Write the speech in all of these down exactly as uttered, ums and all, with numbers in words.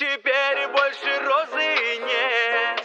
Теперь больше розы нет.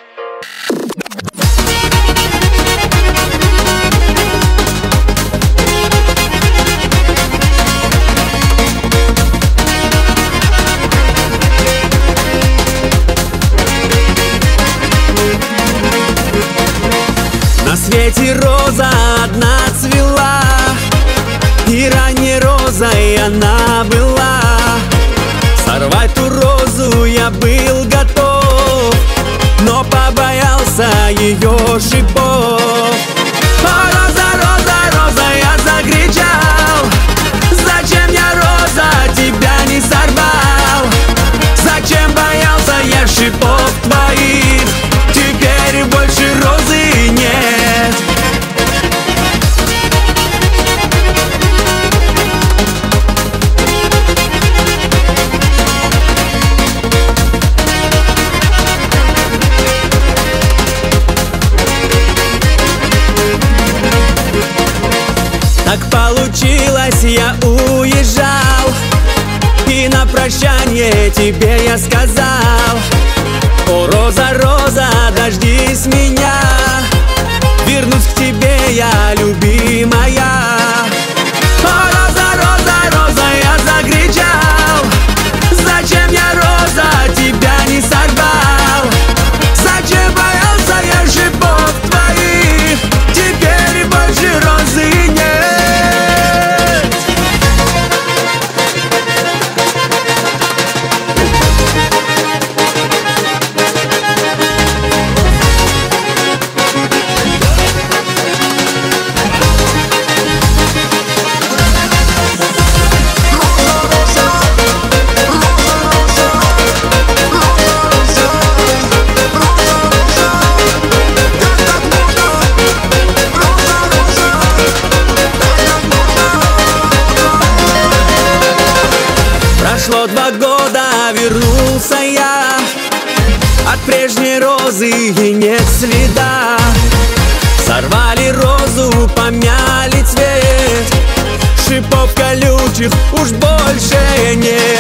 На свете роза одна цвела, и ранней розой она была. Сорвать ту розу я был готов, но побоялся ее шипов. О, роза, роза, роза, я закричал: зачем я, роза, тебя не сорвал? Зачем боялся я шипов твоих? Теперь больше розы нет. Так получилось, я уезжал, и на прощание тебе я сказал: о, роза, роза, дождись меня, вернусь к тебе я, любимая. О, роза, роза, роза, я закричал: зачем я, роза, тебя не сорвал? Зачем боялся я шипов твоих? Теперь больше розы нет. Прошло два года, вернулся я, от прежней розы и нет следа. Сорвали розу, помяли цвет, шипов колючих уж больше нет.